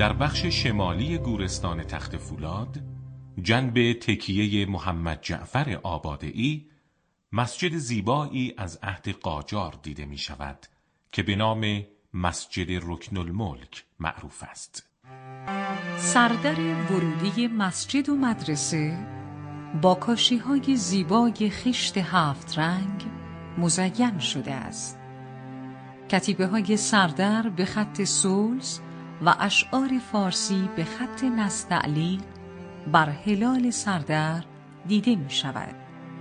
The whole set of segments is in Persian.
در بخش شمالی گورستان تخت فولاد، جنب تکیه محمد جعفر آبادئی، مسجد زیبایی از عهد قاجار دیده می شود که به نام مسجد رکن الملک معروف است. سردر ورودی مسجد و مدرسه با کاشی‌های زیبای خشت 7 رنگ مزین شده است. کتیبه‌های سردر به خط سلس و اشعار فارسی به خط نستعلیق بر هلال سردر دیده می شود.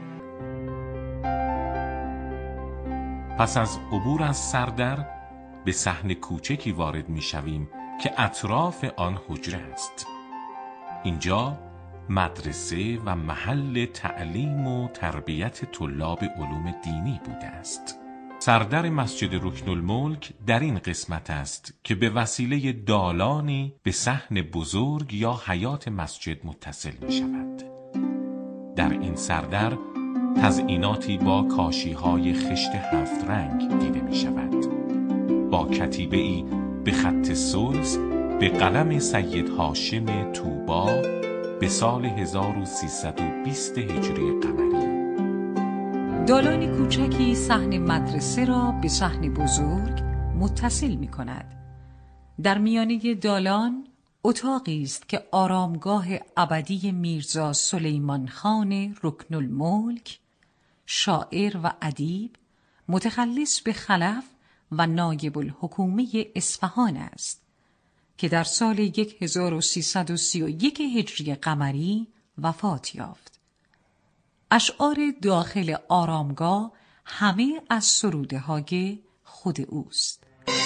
پس از عبور از سردر به صحن کوچکی وارد می شویم که اطراف آن حجره است. اینجا مدرسه و محل تعلیم و تربیت طلاب علوم دینی بوده است. سردر مسجد رکن الملک در این قسمت است که به وسیله دالانی به صحن بزرگ یا حیاط مسجد متصل می شود. در این سردر تزئیناتی با کاشی‌های خشت 7 رنگ دیده می شود، با کتیبه‌ای به خط سلس به قلم سید هاشم طوبی به سال 1320 هجری قمری. دالان کوچکی صحن مدرسه را به صحن بزرگ متصل می کند. در میانه دالان اتاقی است که آرامگاه ابدی میرزا سلیمان خان رکن الملک، شاعر و ادیب متخلص به خلف و نایب الحکومه اصفهان است که در سال 1331 هجری قمری وفات یافت. اشعار داخل آرامگاه همه از سروده های خود اوست.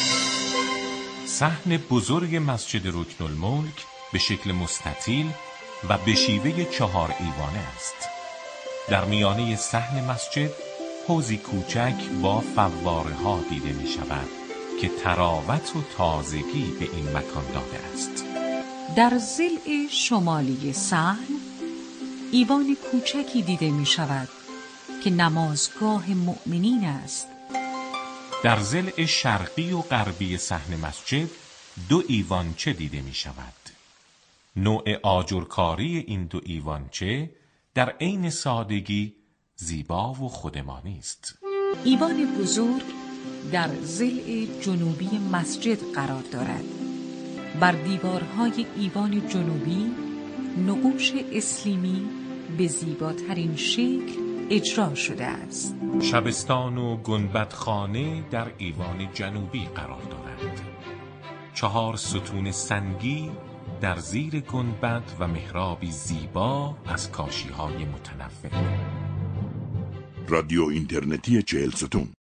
صحن بزرگ مسجد رکن الملک به شکل مستطیل و به شیوه 4 ایوانه است. در میانه صحن مسجد حوضی کوچک با فواره ها دیده می شود که تراوت و تازگی به این مکان داده است. در ضلع شمالی صحن ایوان کوچکی دیده می شود که نمازگاه مؤمنین است. در ضلع شرقی و غربی صحن مسجد 2 ایوانچه دیده می شود. نوع آجرکاری این 2 ایوانچه در عین سادگی زیبا و خودمانی است. ایوان بزرگ در ضلع جنوبی مسجد قرار دارد. بر دیوارهای ایوان جنوبی نقوش اسلیمی به زیباترین شکل اجرا شده است. شبستان و گنبدخانه در ایوان جنوبی قرار دارد. 4 ستون سنگی در زیر گنبد و محرابی زیبا از کاشی‌های متنوع. رادیو اینترنتی 40 ستون.